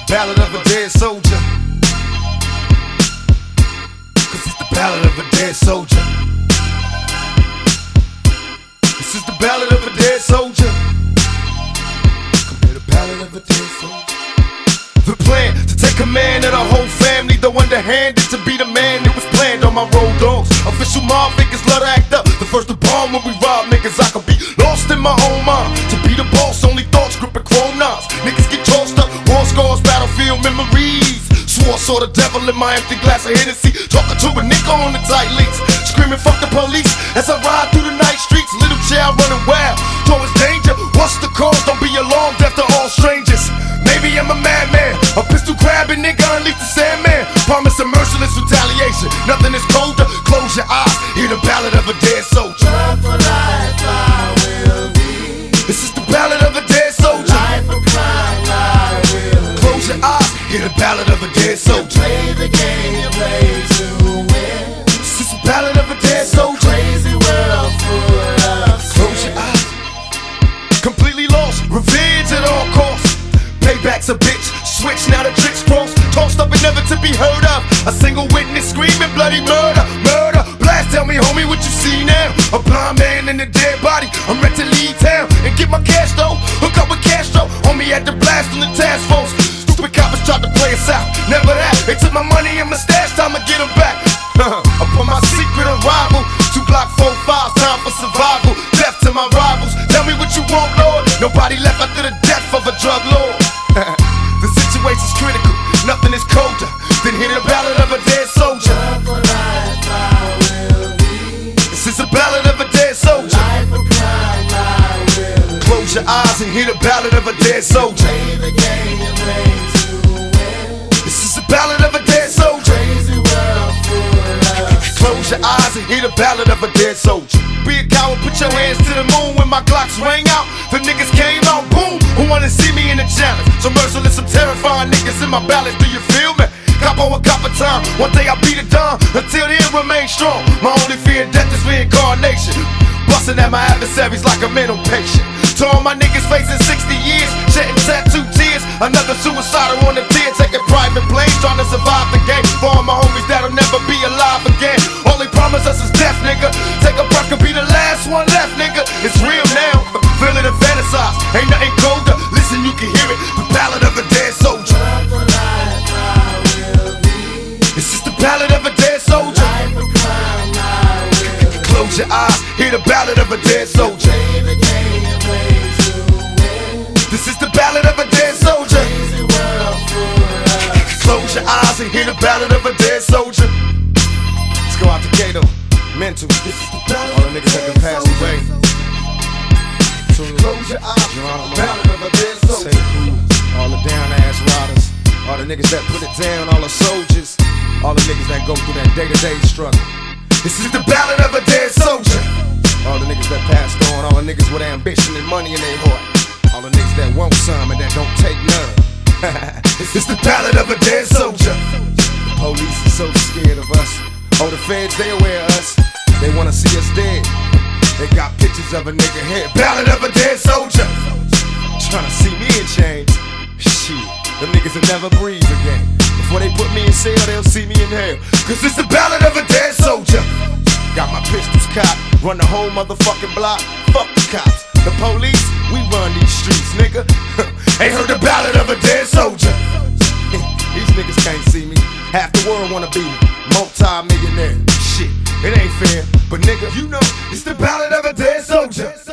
Ballad of a dead soldier. Cause it's the ballad of a dead soldier. This is the ballad of a dead soldier. Come hear the ballad of a dead soldier. The plan to take command of the whole family, though underhanded to be the man, it was planned on my road dogs. Official mob figures love to act up. The first to bomb when we rob niggas, I could be lost in my own mind. To be the boss, only thoughts gripping chrome knives. Niggas get tossed up, war scars, battlefield memories. Swore saw the devil in my empty glass of Hennessy. Talking to a nigga on the tight leaks, screaming fuck the police as I ride through the night streets. Little child running wild towards danger. What's the cause? Don't be alarmed after all strangers. Maybe I'm a madman, a pistol grabbing nigga, unleash the Sandman. Promise a merciless retaliation. Nothing is colder. Close your eyes, hear the ballad of a dead soldier. Love for life I will be. This is the ballad of a dead soldier. Life of crime I will be. Close your eyes, hear the ballad of a dead soldier. Play the game you play to win. This is the ballad of a dead soldier. Crazy world full of sin. Close your eyes. Completely lost, revenge at all costs. Payback's a bitch, switch now the tricks cross. Tossed up and never to be heard of. A single witness screaming bloody murder, murder. Blast, tell me homie what you see now. A blind man in a dead body, I'm ready to leave town and get my cash though. Hook up with Castro, homie had the blast from the task force. Stupid coppers tried to play us out, never that. They took my money and my stash, time to get them back. Upon my secret arrival, 2 Glock 45, time for survival. Death to my rivals, tell me what you want, Lord. Nobody left after the death of a drug lord. The situation's critical, nothing is colder than hear the ballad of a dead soldier. Love for life I will be. This is the ballad of a dead soldier. Life of crime I will be. Close your eyes and hear the ballad of a dead soldier. Play the game you play to win. This is the ballad of a dead soldier. Crazy world full of sin. Close your eyes and hear the ballad of a dead soldier. Be a coward, put your hands to the moon. When my Glocks rang out, the niggas came out, boom. Who wanna see me in a challenge? So merciless, I'm terrifying niggas in my ballads. Do you feel me? Cop on a copper time. One day I'll beat it down. Until then, remain strong. My only fear of death is reincarnation. Busting at my adversaries like a mental patient. To all my niggas facing 60 years, shedding tattoo tears. Another suicidal on the tier, taking private planes, trying to survive the game. For all my homies that'll never be alive again. All they promise us is death, nigga. Take a breath, could be the last one left, nigga. It's real now. Feel it and fantasize. Ain't nothing colder. Listen, you can hear it. The ballad of a dead soldier. Love for life I will be. This is the ballad of a dead soldier. Life of crime I will be. Close your eyes, hear the ballad of a dead soldier. Play the game you play to win. This is the ballad of a dead soldier. Crazy world full of sin. Close your eyes and hear the ballad of a dead soldier. Let's go out to Gato, Mental, all the niggas that can pass away. Close your eyes, ballad of a dead soldier. All the down ass riders, all the niggas that put it down, all the soldiers, all the niggas that go through that day-to-day struggle. This is the ballad of a dead soldier. All the niggas that passed on, all the niggas with ambition and money in their heart, all the niggas that want some and that don't take none. This is the ballad of a dead soldier. The police is so scared of us. Oh, the feds, they aware of us. They wanna see us dead. They got pictures of a nigga head. Ballad of a dead soldier. Tryna see me in chains. Shit, them niggas will never breathe again. Before they put me in cell, they'll see me in hell. Cause it's the ballad of a dead soldier. Got my pistols cocked, run the whole motherfucking block. Fuck the cops, the police, we run these streets, nigga. Ain't heard the ballad of a dead soldier. These niggas can't see me. Half the world wanna be me. Multi-millionaire. Shit, it ain't fair, but nigga, you know, it's the ballad of a dead soldier.